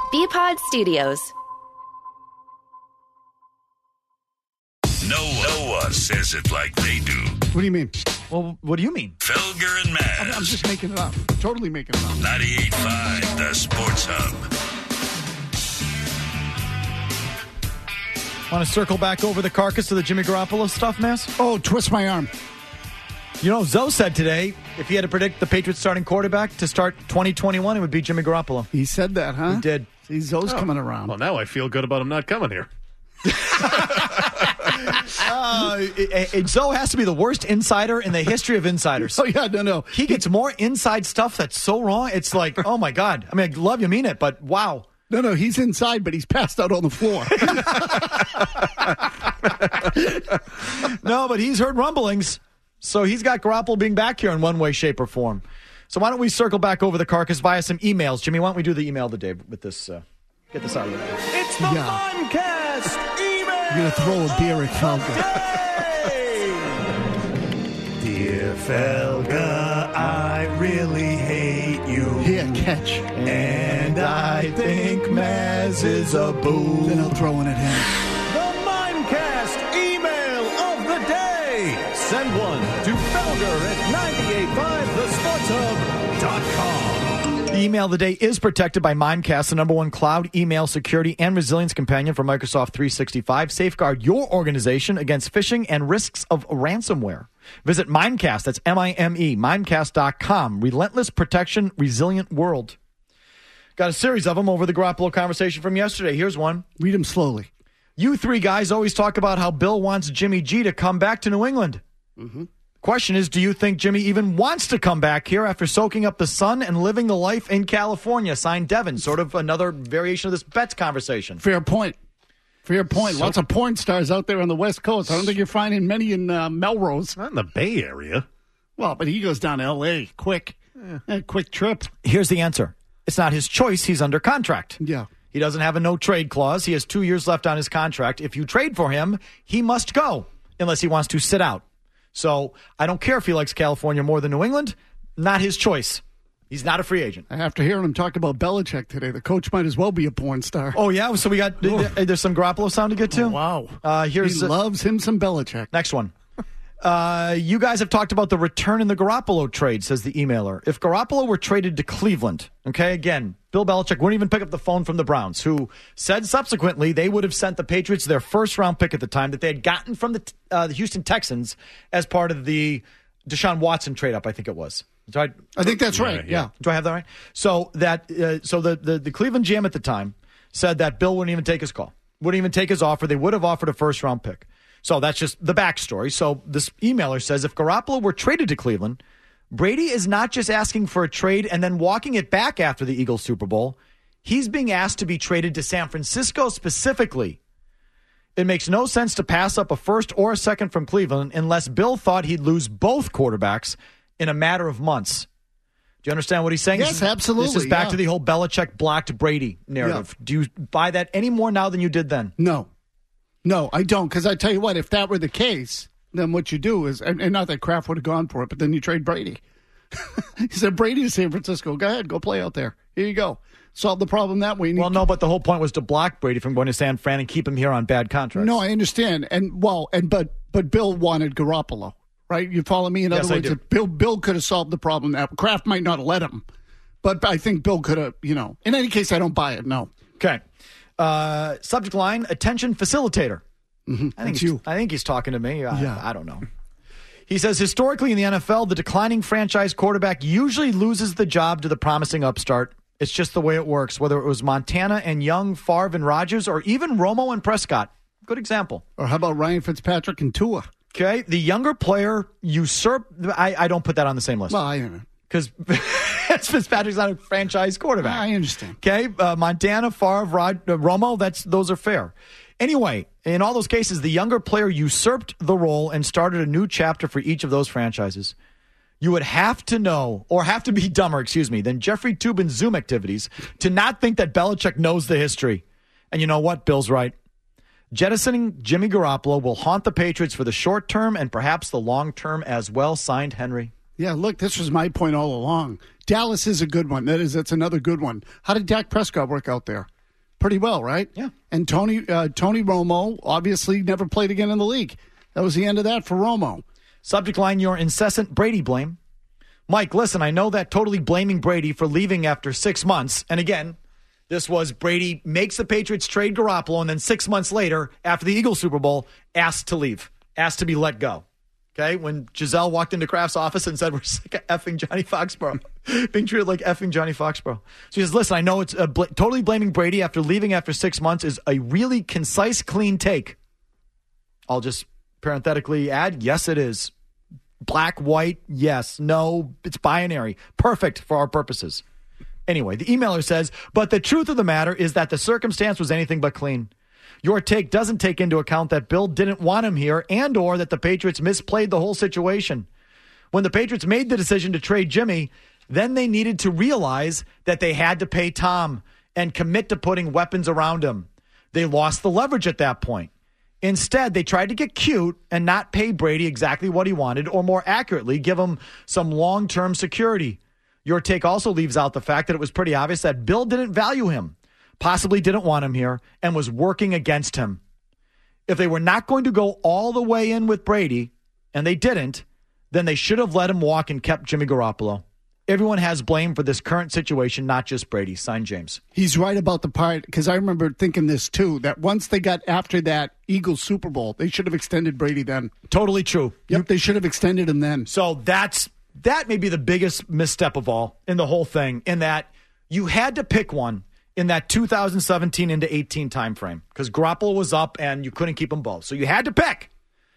BPod Studios. No one says it like they do. What do you mean? Well, what do you mean? Felger and Maz. I'm just making it up. Totally making it up. 98.5, the Sports Hub. Want to circle back over the carcass of the Jimmy Garoppolo stuff, Mass? Oh, twist my arm. You know, Zoe said today, if he had to predict the Patriots starting quarterback to start 2021, it would be Jimmy Garoppolo. He said that, huh? He did. See, Zoe's coming around. Well, now I feel good about him not coming here. Zoe has to be the worst insider in the history of insiders. Oh, yeah, no. He gets more inside stuff that's so wrong. It's like, oh, my God. I mean, I love you, mean it, but wow. No, he's inside, but he's passed out on the floor. No, but he's heard rumblings. So he's got Garoppolo being back here in one way, shape, or form. So why don't we circle back over the carcass via some emails? Jimmy, why don't we do the email of the day with this? Get this out of the way. It's the Mimecast email. You're going to throw a beer at Felga. Dear Felga, I really hate you. Here, catch. And I think Maz is a boo. Then I'll throw it at him. The Mimecast email of the day. Send one to Felger at 985thesportshub.com. The email of the day is protected by Mimecast, the #1 cloud email security and resilience companion for Microsoft 365. Safeguard your organization against phishing and risks of ransomware. Visit Mimecast, that's M-I-M-E, Mimecast.com. Relentless protection, resilient world. Got a series of them over the Garoppolo conversation from yesterday. Here's one. Read them slowly. You three guys always talk about how Bill wants Jimmy G to come back to New England. Mm-hmm. Question is, do you think Jimmy even wants to come back here after soaking up the sun and living the life in California? Signed Devin. Sort of another variation of this Betts conversation. Fair point. Lots of porn stars out there on the West Coast. I don't think you're finding many in Melrose. Not in the Bay Area. Well, but he goes down to L.A. quick. Quick trip. Here's the answer. It's not his choice. He's under contract. Yeah. He doesn't have a no-trade clause. He has 2 years left on his contract. If you trade for him, he must go unless he wants to sit out. So I don't care if he likes California more than New England. Not his choice. He's not a free agent. After hearing him talk about Belichick today, the coach might as well be a porn star. Oh, yeah? So we got there's some Garoppolo sound to get to? Oh, wow. He loves him some Belichick. Next one. You guys have talked about the return in the Garoppolo trade, says the emailer. If Garoppolo were traded to Cleveland, okay, again, Bill Belichick wouldn't even pick up the phone from the Browns, who said subsequently they would have sent the Patriots their first-round pick at the time that they had gotten from the Houston Texans as part of the Deshaun Watson trade-up, I think it was. I think that's right, yeah. Do I have that right? So the Cleveland GM at the time said that Bill wouldn't even take his call, wouldn't even take his offer. They would have offered a first-round pick. So that's just the backstory. So this emailer says if Garoppolo were traded to Cleveland, Brady is not just asking for a trade and then walking it back after the Eagles Super Bowl. He's being asked to be traded to San Francisco specifically. It makes no sense to pass up a first or a second from Cleveland unless Bill thought he'd lose both quarterbacks in a matter of months. Do you understand what he's saying? Yes, absolutely. This is back to the whole Belichick blocked Brady narrative. Yeah. Do you buy that any more now than you did then? No, I don't. Because I tell you what, if that were the case, then what you do is, and not that Kraft would have gone for it, but then you trade Brady. He said, Brady to San Francisco. Go ahead, go play out there. Here you go. Solve the problem that way. Well, no, but the whole point was to block Brady from going to San Fran and keep him here on bad contracts. No, I understand. But Bill wanted Garoppolo, right? You follow me? In other words, if Bill could have solved the problem. That Kraft might not have let him, but I think Bill could have. In any case, I don't buy it. No. Okay. Subject line: attention facilitator. Mm-hmm. I think he's talking to me. I don't know. He says, historically in the NFL, the declining franchise quarterback usually loses the job to the promising upstart. It's just the way it works, whether it was Montana and Young, Favre and Rodgers, or even Romo and Prescott. Good example. Or how about Ryan Fitzpatrick and Tua? Okay, the younger player usurped. I don't put that on the same list. Well, I don't know. Because Fitzpatrick's not a franchise quarterback. I understand. Okay, Montana, Favre, Romo, those are fair. Anyway, in all those cases, the younger player usurped the role and started a new chapter for each of those franchises. You would have to know, or have to be dumber, than Jeffrey Toobin's Zoom activities to not think that Belichick knows the history. And you know what? Bill's right. Jettisoning Jimmy Garoppolo will haunt the Patriots for the short term and perhaps the long term as well. Signed, Henry. Yeah, look, this was my point all along. Dallas is a good one. That's another good one. How did Dak Prescott work out there? pretty well, right? Yeah. And Tony Romo obviously never played again in the league. That was the end of that for Romo. Subject line, your incessant Brady blame. Mike, listen, I know that totally blaming Brady for leaving after 6 months. And again, this was Brady makes the Patriots trade Garoppolo, and then 6 months later, after the Eagles Super Bowl, asked to leave, asked to be let go. Okay, when Giselle walked into Kraft's office and said, we're sick of effing Johnny Foxborough, being treated like effing Johnny Foxborough. So he says, listen, I know it's totally blaming Brady after leaving after 6 months is a really concise, clean take. I'll just parenthetically add, yes, it is. Black, white, yes, no, it's binary. Perfect for our purposes. Anyway, the emailer says, but the truth of the matter is that the circumstance was anything but clean. Your take doesn't take into account that Bill didn't want him here and or that the Patriots misplayed the whole situation. When the Patriots made the decision to trade Jimmy, then they needed to realize that they had to pay Tom and commit to putting weapons around him. They lost the leverage at that point. Instead, they tried to get cute and not pay Brady exactly what he wanted, or more accurately, give him some long-term security. Your take also leaves out the fact that it was pretty obvious that Bill didn't value him, possibly didn't want him here, and was working against him. If they were not going to go all the way in with Brady, and they didn't, then they should have let him walk and kept Jimmy Garoppolo. Everyone has blame for this current situation, not just Brady. Signed, James. He's right about the part, because I remember thinking this too, that once they got after that Eagles Super Bowl, they should have extended Brady then. Totally true. Yep, they should have extended him then. So that may be the biggest misstep of all in the whole thing, in that you had to pick one in that 2017 into 18 timeframe, because Garoppolo was up and you couldn't keep them both. So you had to pick.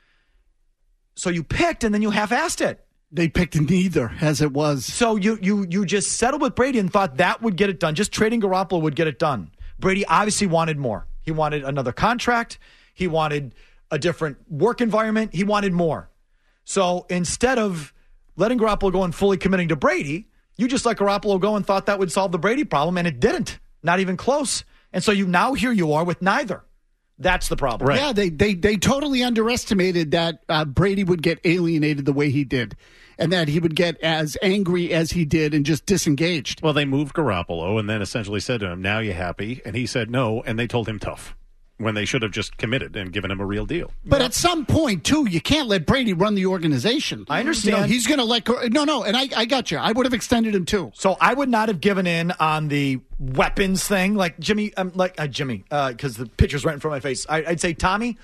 So you picked, and then you half-assed it. They picked neither, as it was. So you just settled with Brady and thought that would get it done. Just trading Garoppolo would get it done. Brady obviously wanted more. He wanted another contract. He wanted a different work environment. He wanted more. So instead of letting Garoppolo go and fully committing to Brady, you just let Garoppolo go and thought that would solve the Brady problem, and it didn't. Not even close. And so here you are with neither. That's the problem. Right. Yeah, they totally underestimated that Brady would get alienated the way he did, and that he would get as angry as he did and just disengaged. Well, they moved Garoppolo and then essentially said to him, now you happy? And he said no, and they told him tough, when they should have just committed and given him a real deal. But at some point, too, you can't let Brady run the organization. I understand. He's going to let go. No, and I got you. I would have extended him, too. So I would not have given in on the weapons thing, like Jimmy, because the picture's right in front of my face. I'd say, Tommy,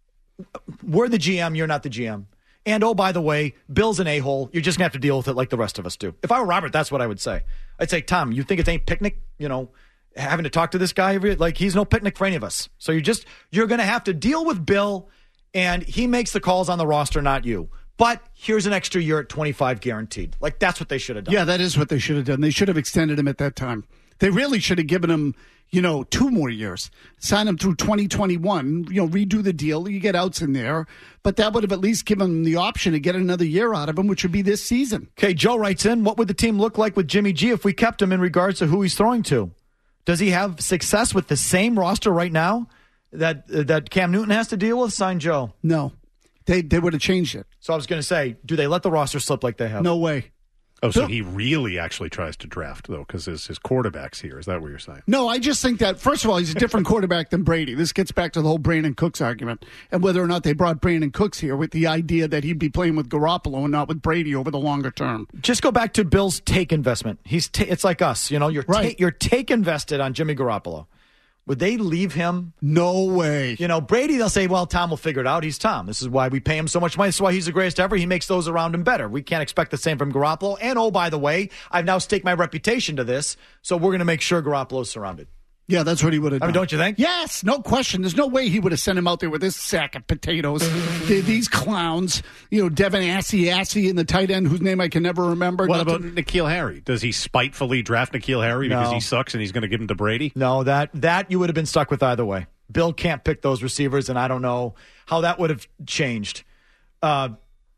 we're the GM, you're not the GM. And, oh, by the way, Bill's an a-hole. You're just going to have to deal with it like the rest of us do. If I were Robert, that's what I would say. I'd say, Tom, you think it ain't picnic, having to talk to this guy, like he's no picnic for any of us. So you're going to have to deal with Bill, and he makes the calls on the roster, not you. But here's an extra year at 25 guaranteed. Like, that's what they should have done. Yeah, that is what they should have done. They should have extended him at that time. They really should have given him, 2 more years. Sign him through 2021, redo the deal. You get outs in there. But that would have at least given him the option to get another year out of him, which would be this season. Okay, Joe writes in, what would the team look like with Jimmy G if we kept him in regards to who he's throwing to? Does he have success with the same roster right now that Cam Newton has to deal with? Signed, Joe. No. They would have changed it. So I was going to say, do they let the roster slip like they have? No way. Oh, so he really actually tries to draft, though, because his quarterback's here. Is that what you're saying? No, I just think that, first of all, he's a different quarterback than Brady. This gets back to the whole Brandon Cooks argument, and whether or not they brought Brandon Cooks here with the idea that he'd be playing with Garoppolo and not with Brady over the longer term. Just go back to Bill's take investment. It's like us, your take invested on Jimmy Garoppolo. Would they leave him? No way. Brady, they'll say, well, Tom will figure it out. He's Tom. This is why we pay him so much money. This is why he's the greatest ever. He makes those around him better. We can't expect the same from Garoppolo. And, oh, by the way, I've now staked my reputation to this, so we're going to make sure Garoppolo's surrounded. Yeah, that's what he would have done. I mean, don't you think? Yes, no question. There's no way he would have sent him out there with this sack of potatoes. These clowns, Devin Assey in the tight end, whose name I can never remember. What about N'Keal Harry? Does he spitefully draft N'Keal Harry because he sucks and he's going to give him to Brady? No, that you would have been stuck with either way. Bill can't pick those receivers, and I don't know how that would have changed. But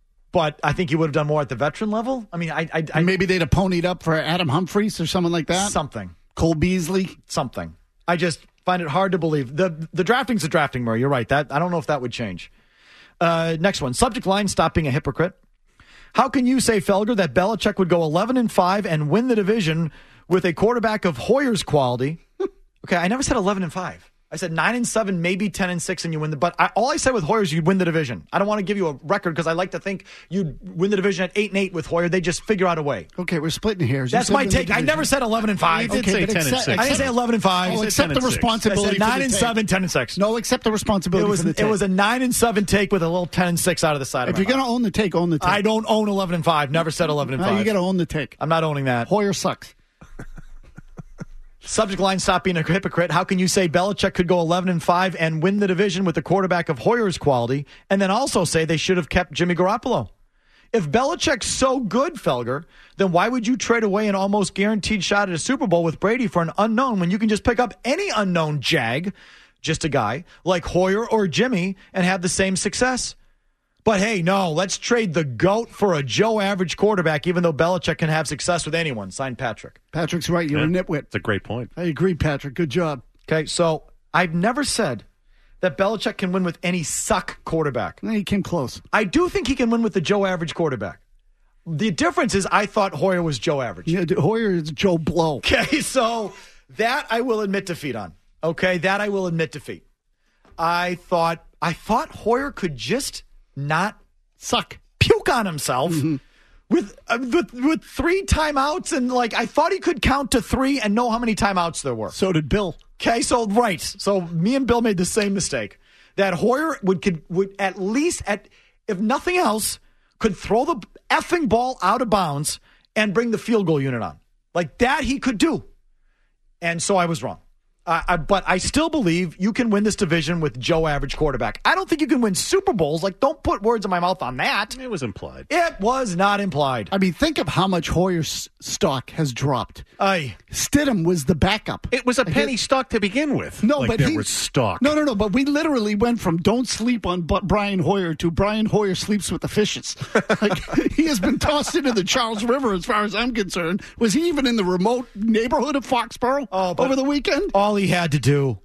I think he would have done more at the veteran level. I mean, maybe they'd have ponied up for Adam Humphries or someone like that. Something. Cole Beasley. Something. I just find it hard to believe. The drafting's the drafting, Murray. You're right. I don't know if that would change. Next one. Subject line, stop being a hypocrite. How can you say, Felger, that Belichick would go 11-5 and win the division with a quarterback of Hoyer's quality Okay, I never said 11-5. I said 9-7, maybe 10-6, and you win the. But all I said with Hoyer is you'd win the division. I don't want to give you a record because I like to think you'd win the division at 8-8 with Hoyer. They just figure out a way. Okay, we're splitting hairs. That's my take. I never said 11-5. You did say but 10-6. I didn't say 11-5. Oh, accept the 10-6. responsibility. I said for the 9-7, take. 10-6. No, accept the responsibility. for the take. It was a 9-7 take with a little 10-6 out of the side. If of you're my going to own the take, own the take. I don't own 11-5. Never said 11-5. No, you got to own the take. I'm not owning that. Hoyer sucks. Subject line, stop being a hypocrite. How can you say Belichick could go 11-5 and win the division with the quarterback of Hoyer's quality, and then also say they should have kept Jimmy Garoppolo? If Belichick's so good, Felger, then why would you trade away an almost guaranteed shot at a Super Bowl with Brady for an unknown when you can just pick up any unknown jag, just a guy, like Hoyer or Jimmy, and have the same success? But hey, no, let's trade the GOAT for a Joe average quarterback, even though Belichick can have success with anyone. Signed, Patrick. Patrick's right. You're a nitwit. It's a great point. I agree, Patrick. Good job. Okay, so I've never said that Belichick can win with any suck quarterback. He came close. I do think he can win with the Joe average quarterback. The difference is I thought Hoyer was Joe average. Yeah, Hoyer is Joe Blow. Okay, so that I will admit defeat on. Okay, that I will admit defeat. I thought Hoyer could just not Suck. puke on himself with 3 timeouts, and like I thought he could count to 3 and know how many timeouts there were. So did Bill. Okay, so right. So me and Bill made the same mistake. That Hoyer would at least, if nothing else, could throw the effing ball out of bounds and bring the field goal unit on. Like that he could do. And so I was wrong. But I still believe you can win this division with Joe average quarterback. I don't think you can win Super Bowls. Like, don't put words in my mouth on that. It was implied. It was not implied. I mean, think of how much Hoyer's stock has dropped. Aye. Stidham was the backup. It was a penny stock to begin with. No, like but there he was stock. No. But we literally went from don't sleep on Brian Hoyer to Brian Hoyer sleeps with the fishes. Like, he has been tossed into the Charles River, as far as I'm concerned. Was he even in the remote neighborhood of Foxborough over the weekend? All he had to do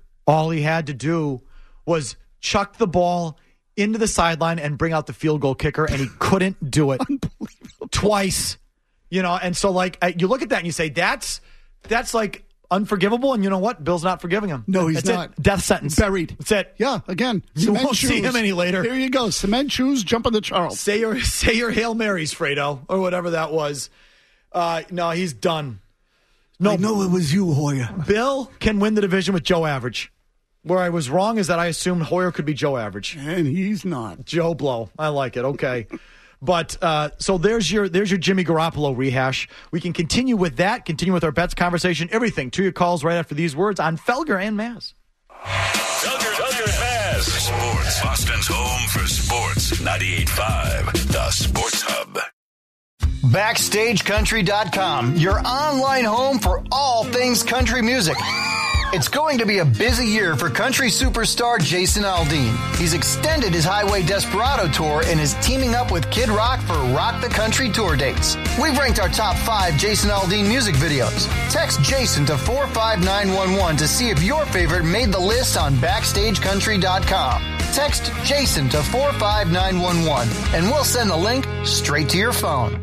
was chuck the ball into the sideline and bring out the field goal kicker, and he couldn't do it. Unbelievable. Twice. You know, and so like you look at that and you say that's like unforgivable, and you know what? Bill's not forgiving him. No, he's That's not. It. Death sentence. Buried. That's it. Yeah, again. You won't see him any later. Here you go. Cement shoes, jump on the Charles. Say your Hail Marys, Fredo, or whatever that was. No, he's done. No, I know it was you, Hoyer. Bill can win the division with Joe average. Where I was wrong is that I assumed Hoyer could be Joe average. And he's not. Joe Blow. I like it. Okay. But so there's your Jimmy Garoppolo rehash. We can continue with that, continue with our bets conversation, everything to your calls right after these words on Felger and Maz. Felger and Maz. Sports. Boston's home for sports. 98.5. The Sports Hub. BackstageCountry.com, your online home for all things country music. It's going to be a busy year for country superstar Jason Aldean. He's extended his Highway Desperado tour and is teaming up with Kid Rock for Rock the Country tour dates. We've ranked our top 5 Jason Aldean music videos. Text Jason to 45911 to see if your favorite made the list on BackstageCountry.com. Text Jason to 45911 and we'll send the link straight to your phone.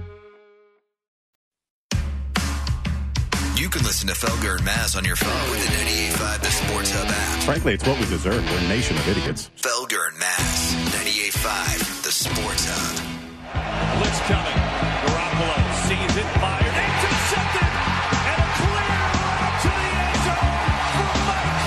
You can listen to Felger and Maz on your phone with the 98.5 The Sports Hub app. Frankly, it's what we deserve. We're a nation of idiots. Felger and Maz, 98.5 The Sports Hub. Blitz coming. Garoppolo sees it, fired, intercepted, and a clear out to the end zone for Mike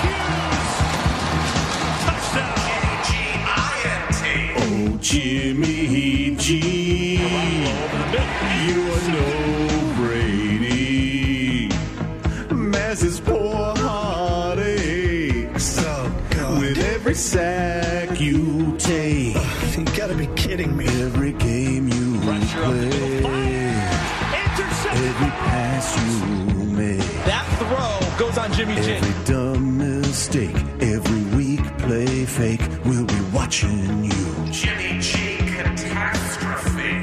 Hughes. Touchdown. Oh, Jimmy G, you are no Brady. Maz's poor heart aches with every sack you take. You gotta be kidding me. Every game you play, every pass you make, That throw goes on Jimmy G. every dumb mistake, every weak play fake, we'll be watching you. Jimmy G catastrophe.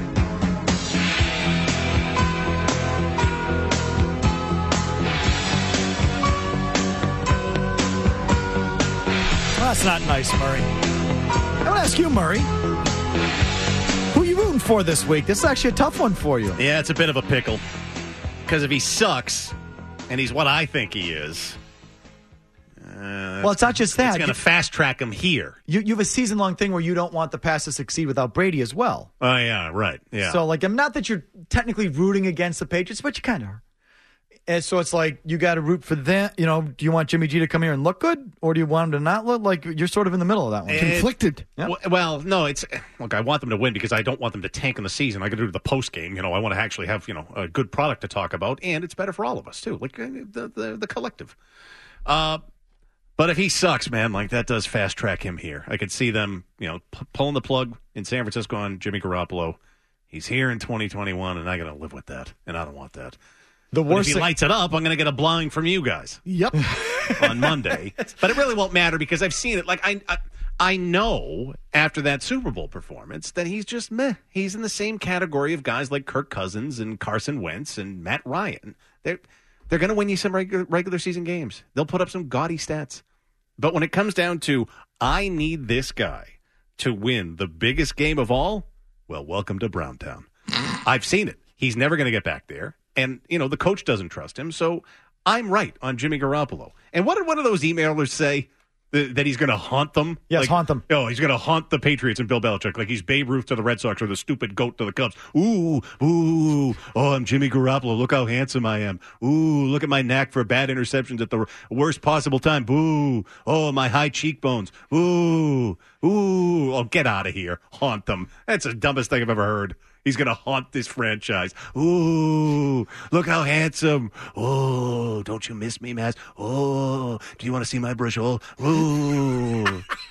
Well, that's not nice, Murray. I want to ask you, Murray, who are you rooting for this week? This is actually a tough one for you. Yeah, it's a bit of a pickle. Because if he sucks, and he's what I think he is, Well, it's not just that. It's going to fast track him here. You have a season-long thing where you don't want the Pats to succeed without Brady as well. Oh, yeah, right. Yeah. So, I'm not that you're technically rooting against the Patriots, but you kind of are. And so it's like you got to root for them. Do you want Jimmy G to come here and look good, or do you want him to not look? Like, you're sort of in the middle of that one. Conflicted. Yeah. Well, no, look, I want them to win because I don't want them to tank in the season. I got to do the post game. I want to actually have, a good product to talk about, and it's better for all of us, too, like the collective. But if he sucks, man, that does fast track him here. I could see them, pulling the plug in San Francisco on Jimmy Garoppolo. He's here in 2021, and I got to live with that, and I don't want that. The but worst if he lights it up, I'm going to get a blind from you guys. Yep. On Monday. But it really won't matter because I've seen it. I know after that Super Bowl performance that he's just meh. He's in the same category of guys like Kirk Cousins and Carson Wentz and Matt Ryan. They're going to win you some regular season games. They'll put up some gaudy stats. But when it comes down to, I need this guy to win the biggest game of all, well, welcome to Browntown. I've seen it. He's never going to get back there. And, the coach doesn't trust him. So I'm right on Jimmy Garoppolo. And what did one of those emailers say? That he's going to haunt them? Yes, haunt them. Oh, he's going to haunt the Patriots and Bill Belichick like he's Babe Ruth to the Red Sox or the stupid goat to the Cubs. Ooh, oh, I'm Jimmy Garoppolo. Look how handsome I am. Ooh, look at my knack for bad interceptions at the worst possible time. Boo. Oh, my high cheekbones. Ooh. Oh, get out of here. Haunt them. That's the dumbest thing I've ever heard. He's going to haunt this franchise. Ooh, look how handsome. Oh, don't you miss me, Maz? Oh, do you want to see my brush hole? Ooh.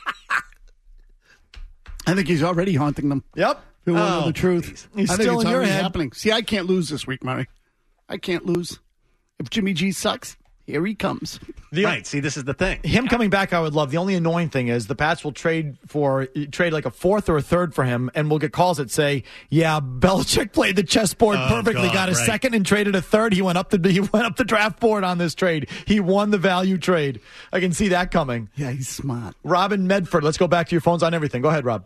I think he's already haunting them. Yep. If you want to know the truth. He's I think still it's in your already head. happening. See, I can't lose this week, Murray. I can't lose. If Jimmy G sucks, here he comes. Right. See, this is the thing. Him coming back, I would love. The only annoying thing is the Pats will trade like a fourth or a third for him, and we'll get calls that say, "Yeah, Belichick played the chessboard perfectly, got a second and traded a third. He went up the draft board on this trade. He won the value trade." I can see that coming. Yeah, he's smart. Robin Medford, let's go back to your phones on everything. Go ahead, Rob.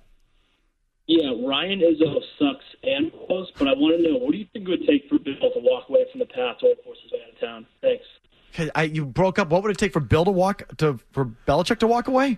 Yeah, Ryan Izzo sucks and close, but I want to know, what do you think it would take for Bill to walk away from the Pats or force his way out of town? Thanks. You broke up. What would it take for Bill for Belichick to walk away?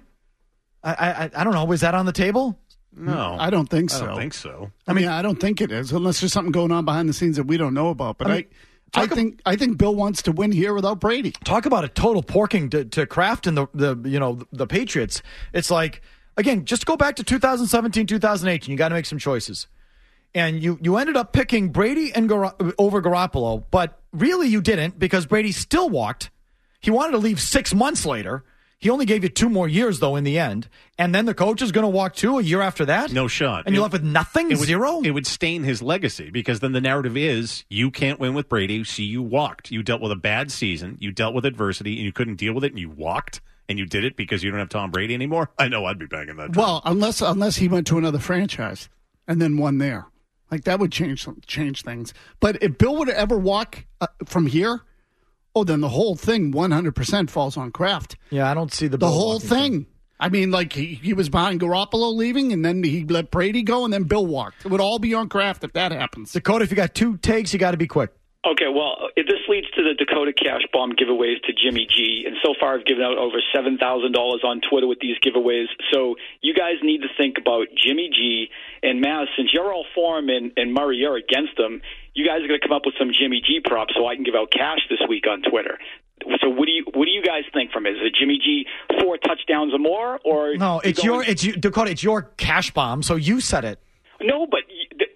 I don't know. Was that on the table? No, I don't think so. I don't think so. I mean, I don't think it is, unless there's something going on behind the scenes that we don't know about. But I think Bill wants to win here without Brady. Talk about a total porking to Kraft and the Patriots. It's like, again, just go back to 2017, 2018. You got to make some choices. And you ended up picking Brady and over Garoppolo, but really you didn't because Brady still walked. He wanted to leave 6 months later. He only gave you 2 more years, though, in the end. And then the coach is going to walk too a year after that? No shot. And you're left with nothing? Zero? It would stain his legacy because then the narrative is you can't win with Brady, so you walked. You dealt with a bad season. You dealt with adversity, and you couldn't deal with it, and you walked. And you did it because you don't have Tom Brady anymore? I know I'd be banging that drum. Well, unless he went to another franchise and then won there. Like, that would change things. But if Bill would ever walk from here, then the whole thing 100% falls on Kraft. Yeah, I don't see the whole thing. I mean, like, he was behind Garoppolo leaving, and then he let Brady go, and then Bill walked. It would all be on Kraft if that happens. Dakota, if you got 2 takes, you got to be quick. Okay, well, this leads to the Dakota Cash Bomb giveaways to Jimmy G, and so far I've given out over $7,000 on Twitter with these giveaways. So you guys need to think about Jimmy G and Maz. Since you're all for him and Murray, you're against him, you guys are going to come up with some Jimmy G props so I can give out cash this week on Twitter. So what do you guys think from it? Is it Jimmy G 4 touchdowns or more, or no? Dakota. It's your cash bomb, so you said it. No, but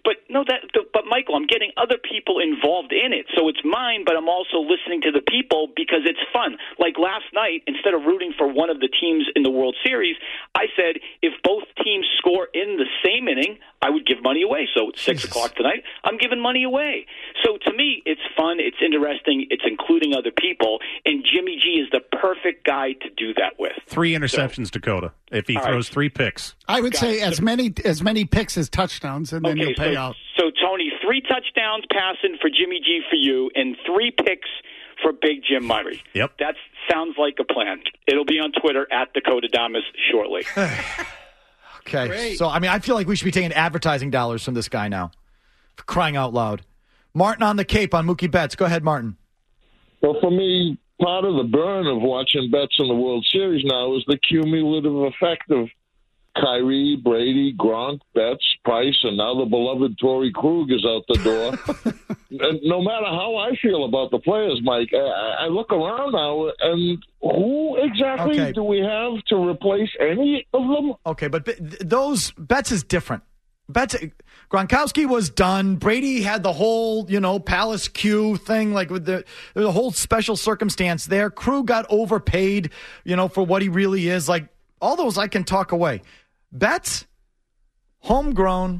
Michael, I'm getting other people involved in it, so it's mine. But I'm also listening to the people because it's fun. Like last night, instead of rooting for one of the teams in the World Series, I said if both teams score in the same inning, I would give money away. So it's 6 o'clock tonight, I'm giving money away. So to me, it's fun, it's interesting, it's including other people, and Jimmy G is the perfect guy to do that with. 3 interceptions, Dakota. If he throws 3 picks, I would say as many picks as touchdowns, and then you'll pay out. So Tony, 3 touchdowns passing for Jimmy G for you, and 3 picks for Big Jim Murray. Yep, that sounds like a plan. It'll be on Twitter at Dakota Damas shortly. Okay, Great. So I mean, I feel like we should be taking advertising dollars from this guy now. For crying out loud. Martin on the Cape on Mookie Betts. Go ahead, Martin. Well, for me, part of the burn of watching bets in the World Series now is the cumulative effect of Kyrie, Brady, Gronk, Betts, Price, and now the beloved Torrey Krug is out the door. And no matter how I feel about the players, Mike, I look around now, and who exactly do we have to replace any of them? Okay, but those Betts is different. Gronkowski was done. Brady had the whole, Palace Q thing, like with the whole special circumstance there. Krug got overpaid, for what he really is. Like, all those I can talk away. Betts, homegrown,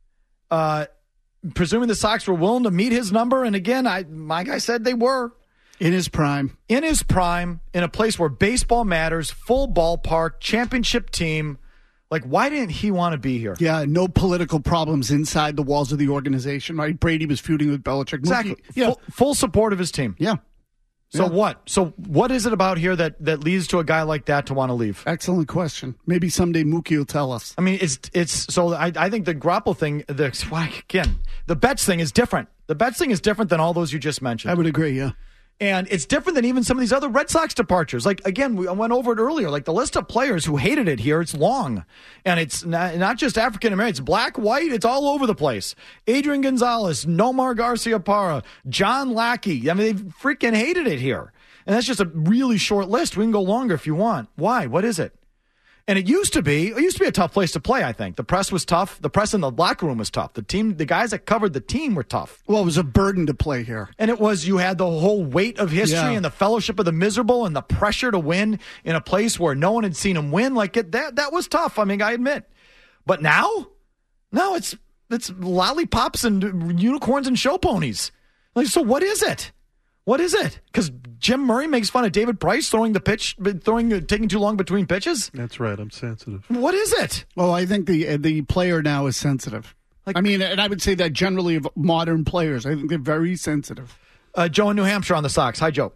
presuming the Sox were willing to meet his number. And again, my guy said they were. In his prime. In his prime, in a place where baseball matters, full ballpark, championship team. Like, why didn't he want to be here? Yeah, no political problems inside the walls of the organization, right? Brady was feuding with Belichick. Exactly. Full support of his team. Yeah. So what? So what is it about here that leads to a guy like that to want to leave? Excellent question. Maybe someday Mookie will tell us. I mean, it's so I think the Garoppolo thing, the Betts thing is different. The Betts thing is different than all those you just mentioned. I would agree, yeah. And it's different than even some of these other Red Sox departures. Like, again, I went over it earlier. Like, the list of players who hated it here, it's long. And it's not just African-Americans. It's black, white, it's all over the place. Adrian Gonzalez, Nomar Garciaparra, John Lackey. I mean, they freaking hated it here. And that's just a really short list. We can go longer if you want. Why? What is it? And it used to be a tough place to play, I think. The press was tough. The press in the locker room was tough. The guys that covered the team were tough. Well, it was a burden to play here. And you had the whole weight of history and the fellowship of the miserable and the pressure to win in a place where no one had seen him win. Like, that was tough, I mean, I admit. But now it's lollipops and unicorns and show ponies. Like, so what is it? What is it? Because Jim Murray makes fun of David Price taking too long between pitches? That's right. I'm sensitive. What is it? Well, I think the player now is sensitive. And I would say that generally of modern players, I think they're very sensitive. Joe in New Hampshire on the Sox. Hi, Joe.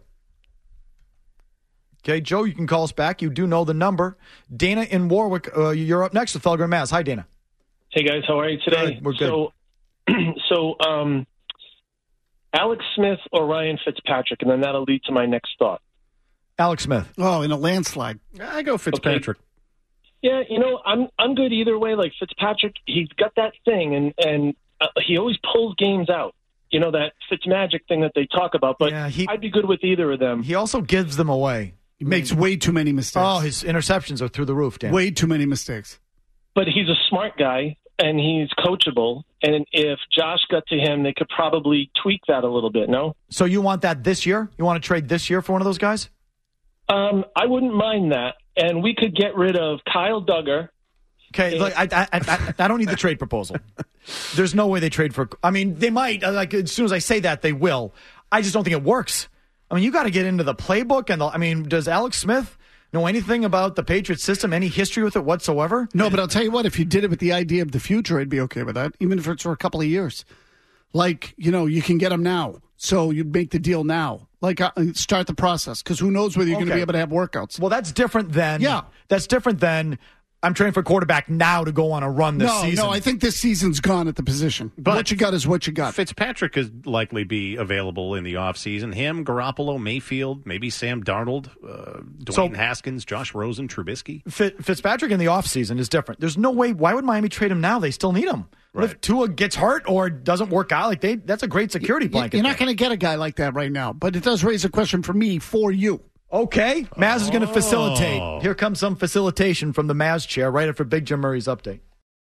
Okay, Joe, you can call us back. You do know the number. Dana in Warwick, you're up next with Felger and Maz. Hi, Dana. Hey, guys. How are you today? Good. We're good. So, Alex Smith or Ryan Fitzpatrick, and then that'll lead to my next thought. Alex Smith. Oh, in a landslide. I go Fitzpatrick. Okay. Yeah, I'm good either way. Like Fitzpatrick, he's got that thing, and he always pulls games out. That Fitzmagic thing that they talk about. But I'd be good with either of them. He also gives them away. He makes way too many mistakes. Oh, his interceptions are through the roof, Dan. Way too many mistakes. But he's a smart guy, and he's coachable. And if Josh got to him, they could probably tweak that a little bit, no? So you want that this year? You want to trade this year for one of those guys? I wouldn't mind that. And we could get rid of Kyle Duggar. Okay, look, I don't need the trade proposal. There's no way they trade for... I mean, they might. Like, as soon as I say that, they will. I just don't think it works. I mean, you got to get into the playbook. And does Alex Smith know anything about the Patriots system, any history with it whatsoever? No, but I'll tell you what, if you did it with the idea of the future, I'd be okay with that, even if it's for a couple of years. Like, you can get them now. So you make the deal now. Like, start the process, because who knows whether you're going to be able to have workouts. Well, that's different than... Yeah. That's different than... I'm training for quarterback now to go on a run this season. No, I think this season's gone at the position. But what you got is what you got. Fitzpatrick could likely be available in the offseason. Him, Garoppolo, Mayfield, maybe Sam Darnold, Dwayne Haskins, Josh Rosen, Trubisky. Fitzpatrick in the offseason is different. There's no way. Why would Miami trade him now? They still need him. Right. If Tua gets hurt or doesn't work out, that's a great security blanket. You're not going to get a guy like that right now. But it does raise a question for me, for you. Okay, Maz is going to facilitate. Here comes some facilitation from the Maz chair right after Big Jim Murray's update.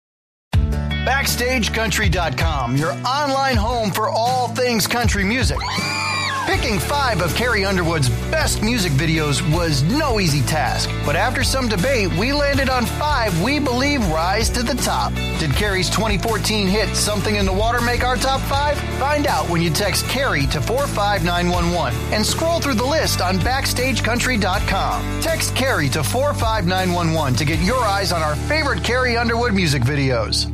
BackstageCountry.com, your online home for all things country music. Picking 5 of Carrie Underwood's best music videos was no easy task. But after some debate, we landed on 5 we believe rise to the top. Did Carrie's 2014 hit Something in the Water make our top 5? Find out when you text Carrie to 45911 and scroll through the list on BackstageCountry.com. Text Carrie to 45911 to get your eyes on our favorite Carrie Underwood music videos.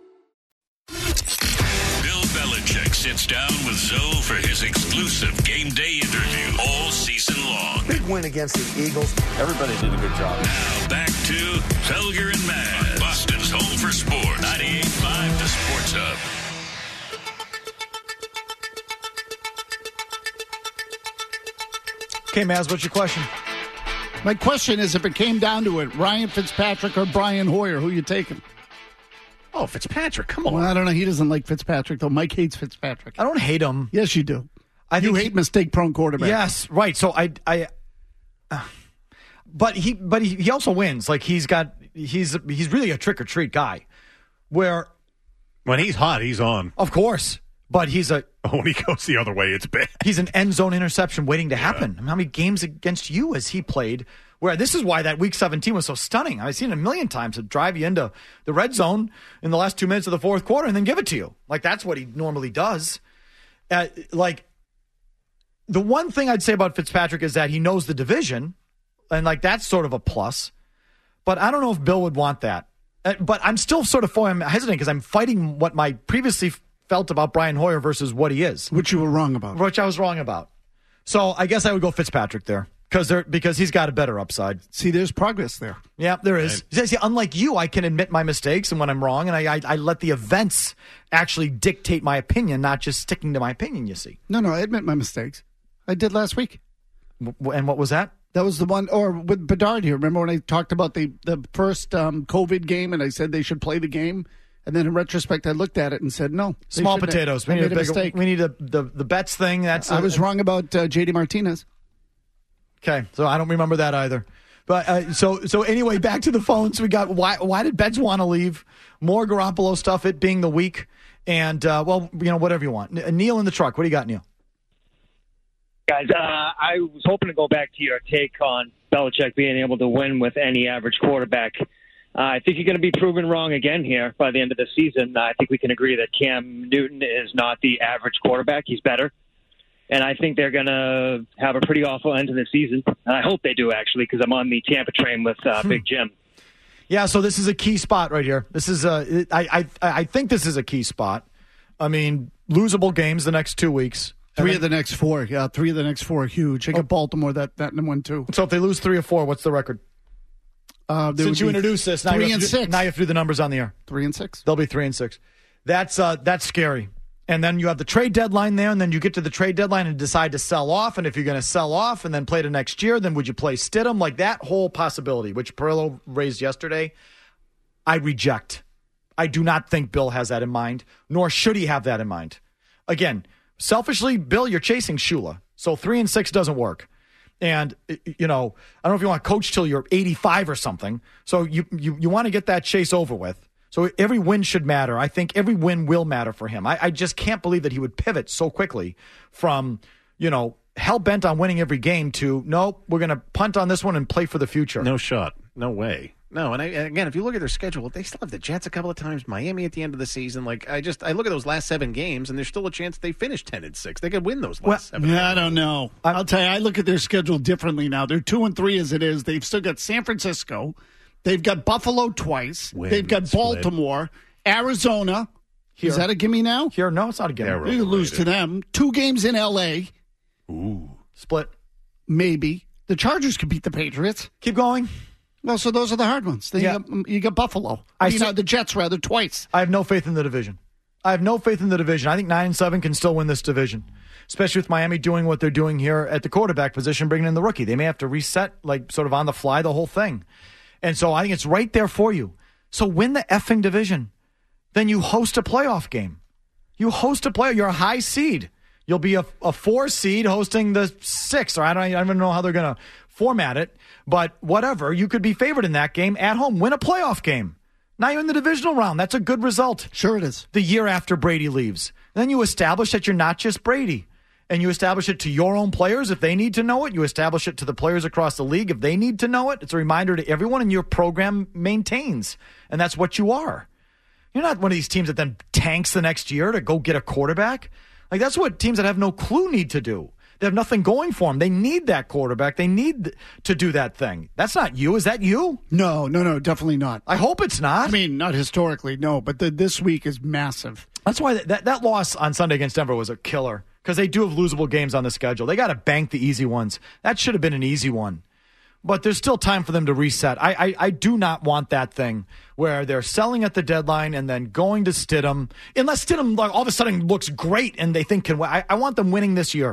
Belichick sits down with Zoe for his exclusive game day interview all season long. Big win against the Eagles. Everybody did a good job. Now back to Felger and Maz, Boston's home for sports. 98.5 The Sports Hub. Okay, Maz, what's your question? My question is, if it came down to it, Ryan Fitzpatrick or Brian Hoyer, who you taking? Oh, Fitzpatrick, come on. Well, I don't know. He doesn't like Fitzpatrick, though. Mike hates Fitzpatrick. I don't hate him. Yes, you do. You hate mistake-prone quarterbacks. Yes, right. So but he also wins. Like he's really a trick or treat guy. Where when he's hot, he's on. Of course, but when he goes the other way, it's bad. He's an end zone interception waiting to happen. I mean, how many games against you has he played? Where this is why that Week 17 was so stunning. I've seen it a million times to drive you into the red zone in the last 2 minutes of the fourth quarter and then give it to you. Like that's what he normally does. Like the one thing I'd say about Fitzpatrick is that he knows the division, and like that's sort of a plus. But I don't know if Bill would want that. But I'm still sort of hesitant because I'm fighting what my previously felt about Brian Hoyer versus what he is. Which you were wrong about. Which I was wrong about. So I guess I would go Fitzpatrick there. Because he's got a better upside. See, there's progress there. Yeah, there is. See, unlike you, I can admit my mistakes and when I'm wrong, and I let the events actually dictate my opinion, not just sticking to my opinion, you see. No, I admit my mistakes. I did last week. And what was that? That was the one, or with Bedard here. Remember when I talked about the first COVID game and I said they should play the game? And then in retrospect, I looked at it and said, no. Small potatoes. We need a mistake. We need the bets thing. I was wrong about J.D. Martinez. Okay, so I don't remember that either. But so anyway, back to the phones. We got why did Betts want to leave? More Garoppolo stuff, it being the week. And, whatever you want. Neil in the truck. What do you got, Neil? Guys, I was hoping to go back to your take on Belichick being able to win with any average quarterback. I think you're going to be proven wrong again here by the end of the season. I think we can agree that Cam Newton is not the average quarterback. He's better. And I think they're going to have a pretty awful end to the season. And I hope they do, actually, because I'm on the Tampa train with Big Jim. Yeah, so this is a key spot right here. This is I think this is a key spot. I mean, losable games the next 2 weeks. 3 of the next 4. Yeah, 3 of the next 4 are huge. I got Baltimore that one too. So if they lose 3 or 4, what's the record? Since you introduced this, now 3 and 6. Now you have to do the numbers on the air. 3 and 6. They'll be 3 and 6. That's scary. And then you have the trade deadline there, and then you get to the trade deadline and decide to sell off. And if you're going to sell off and then play to next year, then would you play Stidham? Like that whole possibility, which Perillo raised yesterday, I reject. I do not think Bill has that in mind, nor should he have that in mind. Again, selfishly, Bill, you're chasing Shula. So 3 and 6 doesn't work. And, I don't know if you want to coach till you're 85 or something. So you want to get that chase over with. So every win should matter. I think every win will matter for him. I just can't believe that he would pivot so quickly from, hell-bent on winning every game to, nope, we're going to punt on this one and play for the future. No shot. No way. No, and again, if you look at their schedule, they still have the Jets a couple of times, Miami at the end of the season. Like I look at those last 7 games, and there's still a chance they finish 10-6. They could win those last 7. Yeah, I don't know. I'll tell you, I look at their schedule differently now. They're 2-3 as it is. They've still got San Francisco. They've got Buffalo twice. They've got Baltimore, Arizona. Here. Is that a gimme now? Here, no, it's not a gimme. You lose to them. 2 games in L.A. Ooh, split. Maybe the Chargers could beat the Patriots. Keep going. Well, so those are the hard ones. Then you got Buffalo. The Jets rather twice. I have no faith in the division. I think 9-7 can still win this division, especially with Miami doing what they're doing here at the quarterback position, bringing in the rookie. They may have to reset, like sort of on the fly, the whole thing. And so I think it's right there for you. So win the effing division. Then you host a playoff game. You're a high seed. You'll be a 4 seed hosting the 6, or I don't even know how they're going to format it. But whatever, you could be favored in that game at home. Win a playoff game. Now you're in the divisional round. That's a good result. Sure it is. The year after Brady leaves. Then you establish that you're not just Brady. And you establish it to your own players if they need to know it. You establish it to the players across the league if they need to know it. It's a reminder to everyone, and your program maintains. And that's what you are. You're not one of these teams that then tanks the next year to go get a quarterback. Like, that's what teams that have no clue need to do. They have nothing going for them. They need that quarterback. They need to do that thing. That's not you. Is that you? No, definitely not. I hope it's not. I mean, not historically, no, but this week is massive. That's why that loss on Sunday against Denver was a killer, because they do have losable games on the schedule. They got to bank the easy ones. That should have been an easy one. But there's still time for them to reset. I do not want that thing where they're selling at the deadline and then going to Stidham. Unless Stidham all of a sudden looks great and they think can win. I want them winning this year.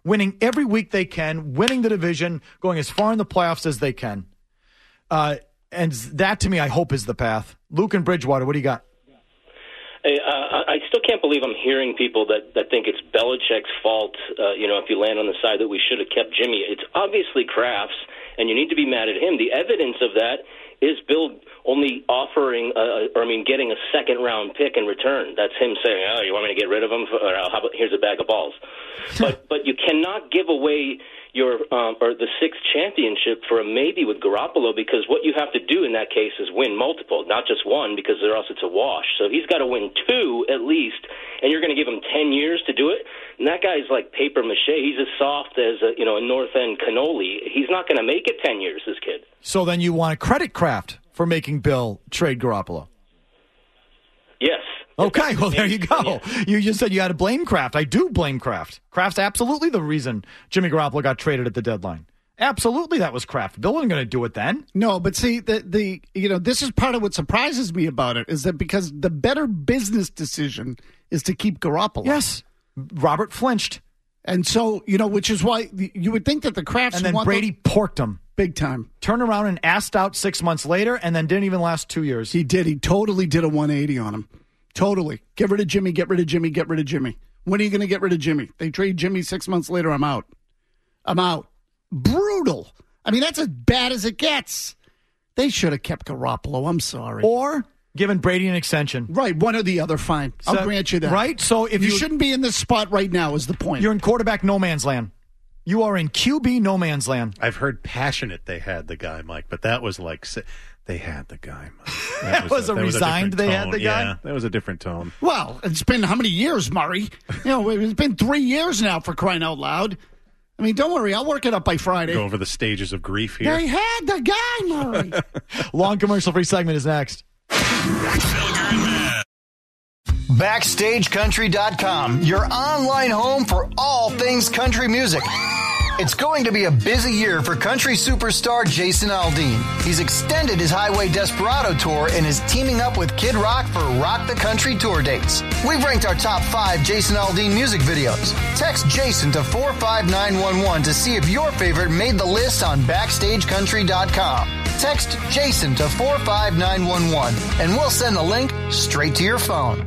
winning every week they can, winning the division, going as far in the playoffs as they can. And that, to me, I hope is the path. Luke and Bridgewater, what do you got? Hey, I still can't believe I'm hearing people that think it's Belichick's fault, if you land on the side that we should have kept Jimmy. It's obviously Kraft's, and you need to be mad at him. The evidence of that is Bill only getting a second-round pick in return. That's him saying, oh, you want me to get rid of him? Or how about, here's a bag of balls. But you cannot give away your the sixth championship for a maybe with Garoppolo, because what you have to do in that case is win multiple, not just one, because or else it's a wash. So he's got to win two at least, and you're going to give him 10 years to do it. And that guy's like paper mache. He's as soft as a North End cannoli. He's not going to make it 10 years, this kid. So then you want to credit Kraft for making Bill trade Garoppolo? Yes. Okay, well, there you go. You just said you had to blame Kraft. I do blame Kraft. Kraft's absolutely the reason Jimmy Garoppolo got traded at the deadline. Absolutely, that was Kraft. Bill wasn't going to do it then. No, but see, this is part of what surprises me about it, is that because the better business decision is to keep Garoppolo. Yes. Robert flinched. And so, which is why you would think that the Krafts... And then Brady porked him. Big time. Turned around and asked out 6 months later, and then didn't even last 2 years. He did. He totally did a 180 on him. Totally. Get rid of Jimmy, get rid of Jimmy, get rid of Jimmy. When are you going to get rid of Jimmy? They trade Jimmy 6 months later, I'm out. Brutal. I mean, that's as bad as it gets. They should have kept Garoppolo. I'm sorry. Or given Brady an extension. Right, one or the other, fine. I'll grant you that. Right? So if you shouldn't be in this spot right now is the point. You're in quarterback no man's land. You are in QB no man's land. I've heard passionate they had the guy, Mike, but that was like... They had the guy, Mike. That was resigned they had the guy? Yeah, that was a different tone. Well, it's been how many years, Murray? It's been 3 years now, for crying out loud. I mean, don't worry. I'll work it up by Friday. Go over the stages of grief here. They had the guy, Murray. Long commercial-free segment is next. BackstageCountry.com, your online home for all things country music. It's going to be a busy year for country superstar Jason Aldean. He's extended his Highway Desperado tour and is teaming up with Kid Rock for Rock the Country tour dates. We've ranked our top 5 Jason Aldean music videos. Text Jason to 45911 to see if your favorite made the list on BackstageCountry.com. Text Jason to 45911 and we'll send the link straight to your phone.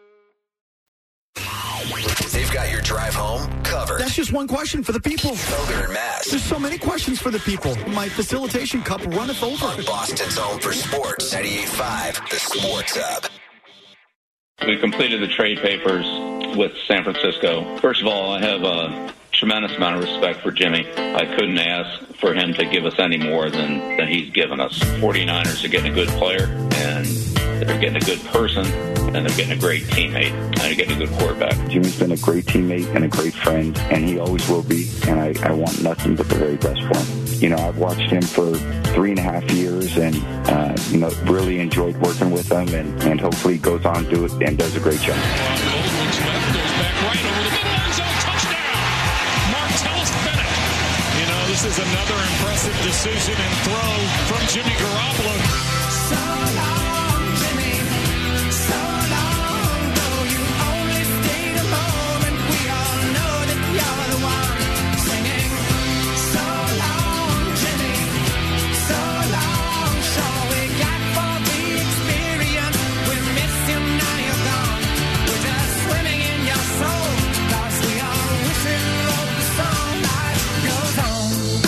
They've got your drive home covered. That's just one question for the people. Felger and Mass. There's so many questions for the people. My facilitation cup runneth over. On Boston's home for sports, 98.5, the Sports Hub. We completed the trade papers with San Francisco. First of all, I have a tremendous amount of respect for Jimmy. I couldn't ask for him to give us any more than he's given us. 49ers are getting a good player, and they're getting a good person, and they're getting a great teammate, and they're getting a good quarterback. Jimmy's been a great teammate and a great friend, and he always will be, and I want nothing but the very best for him. I've watched him for 3.5 years and, really enjoyed working with him, and hopefully he goes on to do it and does a great job. Goes back right over the middle zone, touchdown! Martellus Bennett. This is another impressive decision and throw from Jimmy Garoppolo. So long, Jimmy. So long, though you only stayed a moment. We all know that you're the one singing. So long, Jimmy. So long, sure we got for the experience. We miss you now you're gone. We're just swimming in your soul. 'Cause we all wish we wrote the song life goes on.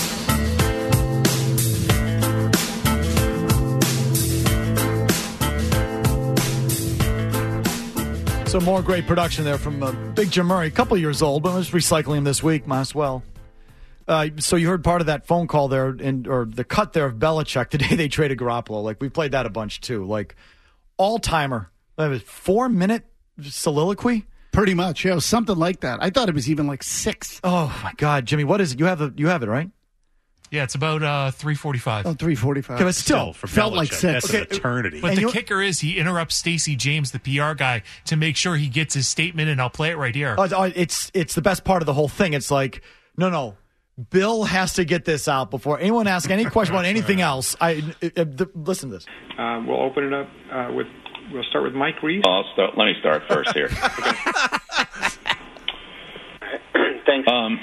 Some more great production there from Big Jim Murray. A couple of years old, but I was recycling him this week, might as well. So you heard part of that phone call there, or the cut there of Belichick the day they traded Garoppolo. Like, we played that a bunch, too. Like, all-timer. 4-minute soliloquy? Pretty much, something like that. I thought it was even like 6. Oh, my God. Jimmy, what is it? You have it, right? Yeah, it's about 3:45. Oh, 3:45. Okay, but still for felt Belichick, like 6. That's an eternity. But the kicker is he interrupts Stacey James, the PR guy, to make sure he gets his statement, and I'll play it right here. It's the best part of the whole thing. It's like, no. Bill has to get this out before anyone asks any question about anything else. Listen to this. We'll open it up we'll start with Mike Reese. Let me start first here. Thank Thanks.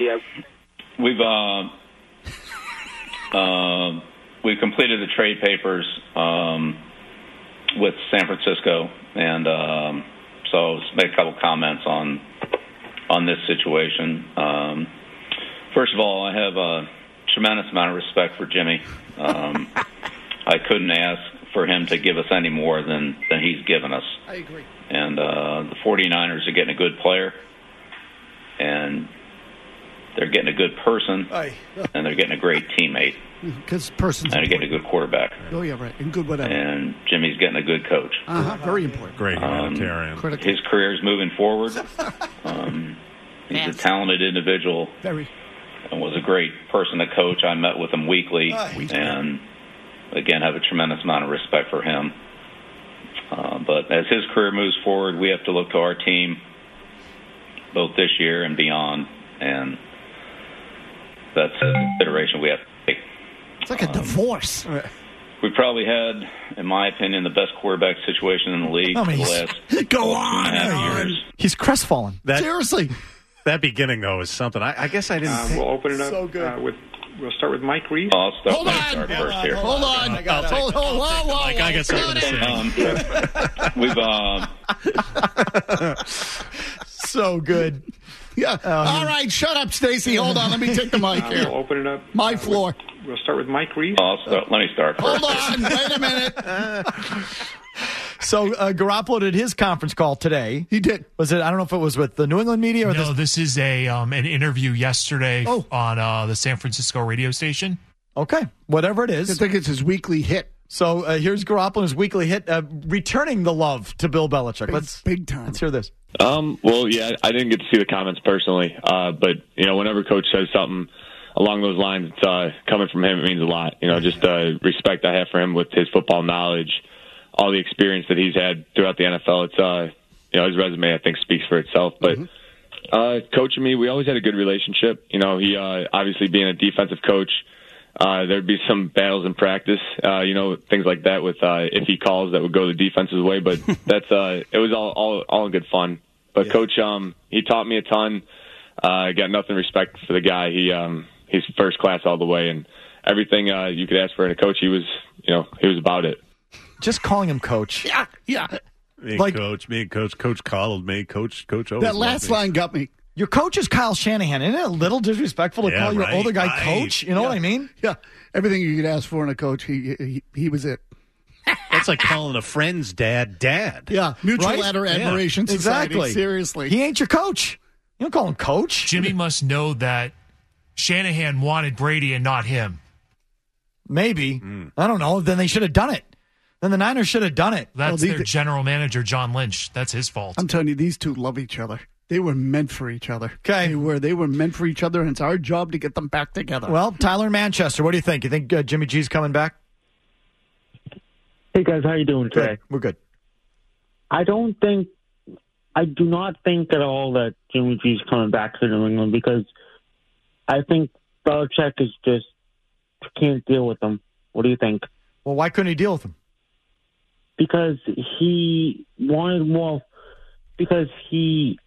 We've completed the trade papers with San Francisco, and so let's make a couple comments on this situation. First of all, I have a tremendous amount of respect for Jimmy. I couldn't ask for him to give us any more than he's given us. I agree. And the 49ers are getting a good player, and they're getting a good person, and they're getting a great teammate. Because person's and they're getting a good quarterback. Oh, yeah, right. And good whatever. And Jimmy's getting a good coach. Very important. Great humanitarian. His career's moving forward. He's a talented individual. Very. And was a great person to coach. I met with him weekly. And, again, have a tremendous amount of respect for him. But as his career moves forward, we have to look to our team both this year and beyond. And that's a consideration we have to take. It's like a divorce. We probably had, in my opinion, the best quarterback situation in the league for the last Go 2.5 years. He's crestfallen. Seriously. That beginning, though, is something. I guess I didn't think. We'll open it up So good. We'll start with Mike Reed. I'll start, Hold on. start first here. Hold on. Whoa. Like, I got something to say. So good. Yeah. All right, shut up, Stacy. Hold on. Let me take the mic here. We'll open it up. My floor. We'll start with Mike Reed. Let me start first. Hold on. Wait a minute. So Garoppolo did his conference call today. He did. Was it? I don't know if it was with the New England media or No, this is an interview yesterday on the San Francisco radio station. Okay, whatever it is. I think it's his weekly hit. So here's Garoppolo's weekly hit, returning the love to Bill Belichick. Big time. Let's hear this. Well, yeah, I didn't get to see the comments personally, but whenever Coach says something along those lines, it's coming from him. It means a lot. Just respect I have for him with his football knowledge, all the experience that he's had throughout the NFL. It's his resume I think speaks for itself. But Coach and me, we always had a good relationship. He obviously being a defensive coach. There'd be some battles in practice, things like that with iffy calls that would go the defense's way. But it was all good fun. But Coach, he taught me a ton. I got nothing respect for the guy. He's first class all the way, and everything you could ask for in a coach, he was about it. Just calling him Coach. Yeah. Me and Coach called me. Coach always That last line got me. Your coach is Kyle Shanahan. Isn't it a little disrespectful to call your older guy Coach? You know what I mean? Yeah. Everything you could ask for in a coach, he was it. That's like calling a friend's dad. Yeah. Mutual admiration society. Exactly. Seriously. He ain't your coach. You don't call him Coach. Jimmy must know that Shanahan wanted Brady and not him. Maybe. I don't know. Then they should have done it. Then the Niners should have done it. That's their general manager, John Lynch. That's his fault. I'm telling you, these two love each other. They were meant for each other. Okay. They were meant for each other, and it's our job to get them back together. Well, Tyler in Manchester, what do you think? You think Jimmy G's coming back? Hey, guys, how you doing today? Good. We're good. I do not think at all that Jimmy G's coming back to New England because I think Belichick is just can't deal with them. What do you think? Well, why couldn't he deal with them? Because he wanted more. Because he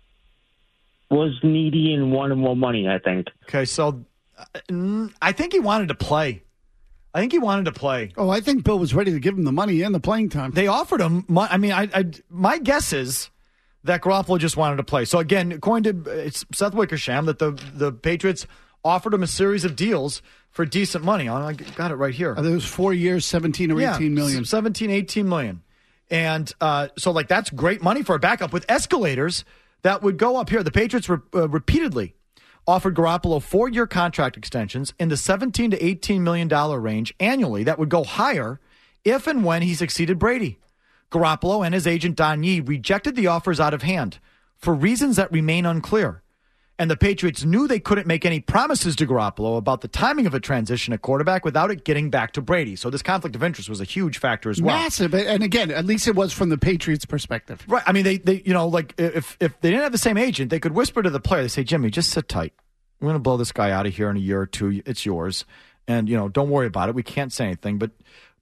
was needy and wanted more money, I think. Okay, so I think he wanted to play. Oh, I think Bill was ready to give him the money and the playing time. They offered him. My guess is that Garoppolo just wanted to play. So again, according to Seth Wickersham, that the Patriots offered him a series of deals for decent money. I got it right here. There was 4 years, 17 or 18 million. 17, 18 million. And so that's great money for a backup with escalators that would go up here. The Patriots repeatedly offered Garoppolo 4-year contract extensions in the $17 to $18 million range annually that would go higher if and when he succeeded Brady. Garoppolo and his agent Don Yee rejected the offers out of hand for reasons that remain unclear. And the Patriots knew they couldn't make any promises to Garoppolo about the timing of a transition at quarterback without it getting back to Brady. So this conflict of interest was a huge factor as well. Massive. And again, at least it was from the Patriots' perspective. Right. I mean, they if they didn't have the same agent, they could whisper to the player, they say, Jimmy, just sit tight. We're going to blow this guy out of here in a year or two. It's yours. And, don't worry about it. We can't say anything. But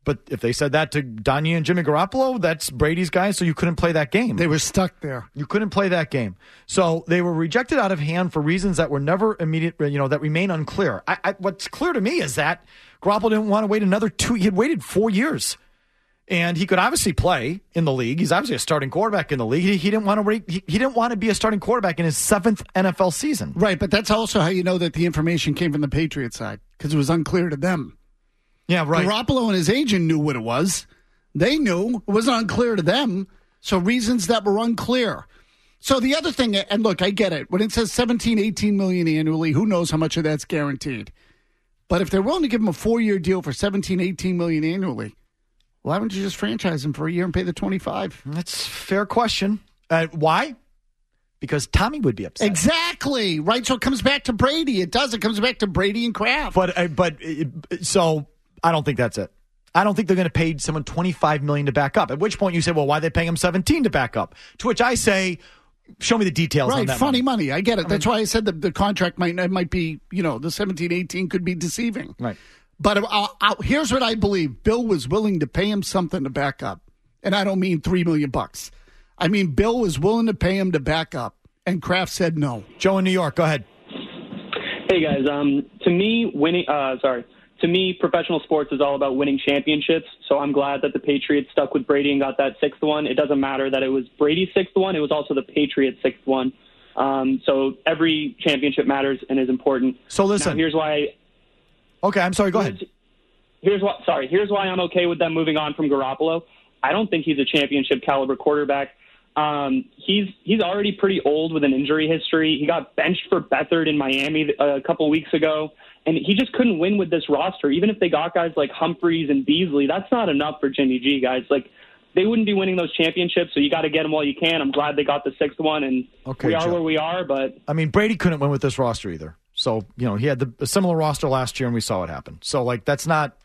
But if they said that to Donnie and Jimmy Garoppolo, that's Brady's guy, so you couldn't play that game. They were stuck there. You couldn't play that game. So they were rejected out of hand for reasons that were never immediate, that remain unclear. What's clear to me is that Garoppolo didn't want to wait another 2. He had waited 4 years. And he could obviously play in the league. He's obviously a starting quarterback in the league. He didn't want to wait. He didn't want to be a starting quarterback in his 7th NFL season. Right, but that's also how you know that the information came from the Patriots side, because it was unclear to them. Yeah, right. Garoppolo and his agent knew what it was. They knew. It wasn't unclear to them. So reasons that were unclear. So the other thing, and look, I get it. When it says 17, 18 million annually, who knows how much of that's guaranteed. But if they're willing to give him a 4-year deal for 17, 18 million annually, why wouldn't you just franchise him for a year and pay the 25? That's a fair question. Why? Because Tommy would be upset. Exactly. Right. So it comes back to Brady. It does. It comes back to Brady and Kraft. So I don't think that's it. I don't think they're going to pay someone $25 million to back up. At which point you say, well, why are they paying him $17 to back up? To which I say, show me the details on that. Right, funny money. I get it. That's why I said the contract might be, the 17, 18 could be deceiving. Right. But here's what I believe. Bill was willing to pay him something to back up. And I don't mean $3 million. I mean, Bill was willing to pay him to back up. And Kraft said no. Joe in New York, go ahead. Hey, guys. To me, professional sports is all about winning championships. So I'm glad that the Patriots stuck with Brady and got that 6th one. It doesn't matter that it was Brady's 6th one. It was also the Patriots' 6th one. So every championship matters and is important. So listen. Now, here's why. Okay, I'm sorry. Go ahead. Here's why I'm okay with them moving on from Garoppolo. I don't think he's a championship caliber quarterback. He's already pretty old with an injury history. He got benched for Beathard in Miami a couple weeks ago, and he just couldn't win with this roster. Even if they got guys like Humphreys and Beasley, that's not enough for Jimmy G, guys. Like, they wouldn't be winning those championships, so you got to get them while you can. I'm glad they got the 6th one, and we are where we are. But I mean, Brady couldn't win with this roster either. So, he had a similar roster last year, and we saw what happened. So, that's not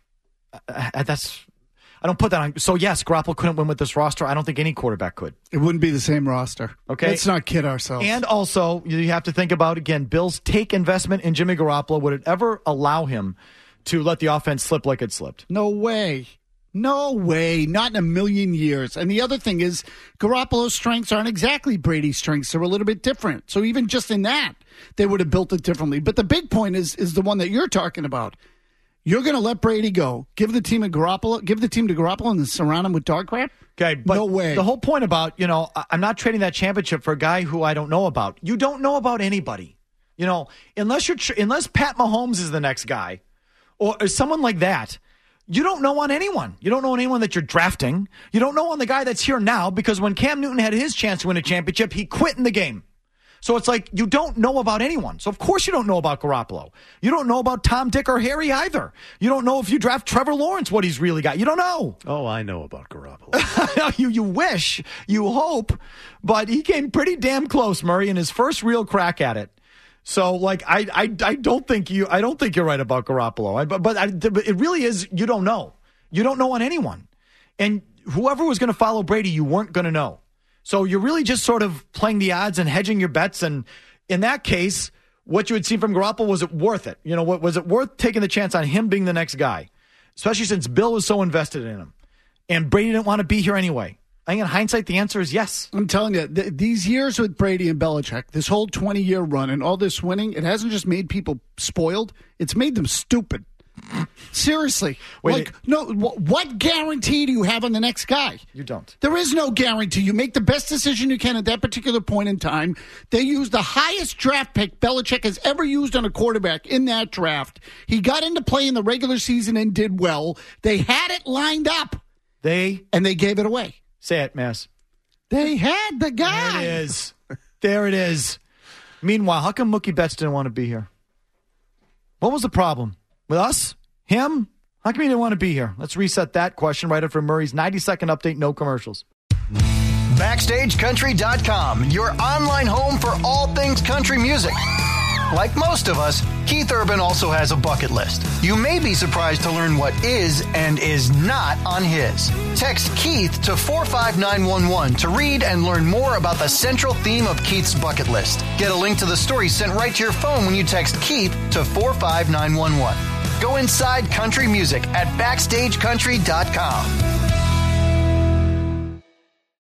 I don't put that on. So, yes, Garoppolo couldn't win with this roster. I don't think any quarterback could. It wouldn't be the same roster. Okay. Let's not kid ourselves. And also, you have to think about, again, Bill's take investment in Jimmy Garoppolo. Would it ever allow him to let the offense slip like it slipped? No way. No way. Not in a million years. And the other thing is, Garoppolo's strengths aren't exactly Brady's strengths. They're a little bit different. So even just in that, they would have built it differently. But the big point is the one that you're talking about. You're going to let Brady go, give the team to Garoppolo, and then surround him with dog crap? Okay, but no way. The whole point about, I'm not trading that championship for a guy who I don't know about. You don't know about anybody. Unless Pat Mahomes is the next guy or someone like that, you don't know on anyone. You don't know on anyone that you're drafting. You don't know on the guy that's here now, because when Cam Newton had his chance to win a championship, he quit in the game. So it's like you don't know about anyone. So, of course, you don't know about Garoppolo. You don't know about Tom, Dick, or Harry either. You don't know if you draft Trevor Lawrence what he's really got. You don't know. Oh, I know about Garoppolo. You wish, you hope, but he came pretty damn close, Murray, in his first real crack at it. So, I don't think you're right about Garoppolo. But it really is, you don't know. You don't know on anyone. And whoever was going to follow Brady, you weren't going to know. So you're really just sort of playing the odds and hedging your bets. And in that case, what you had seen from Garoppolo, was it worth it? Was it worth taking the chance on him being the next guy? Especially since Bill was so invested in him. And Brady didn't want to be here anyway. I think in hindsight, the answer is yes. I'm telling you, these years with Brady and Belichick, this whole 20-year run and all this winning, it hasn't just made people spoiled. It's made them stupid. Seriously. What guarantee do you have on the next guy? You don't. There is no guarantee. You make the best decision you can at that particular point in time. They used the highest draft pick Belichick has ever used on a quarterback in that draft. He got into play in the regular season and did well. They had it lined up. And they gave it away. Say it, Mass. They had the guy. There it is. Meanwhile, how come Mookie Betts didn't want to be here? What was the problem? With us? Him? How come he didn't want to be here? Let's reset that question right after Murray's 90-second update, no commercials. BackstageCountry.com, your online home for all things country music. Like most of us, Keith Urban also has a bucket list. You may be surprised to learn what is and is not on his. Text Keith to 45911 to read and learn more about the central theme of Keith's bucket list. Get a link to the story sent right to your phone when you text Keith to 45911. Go inside country music at BackstageCountry.com.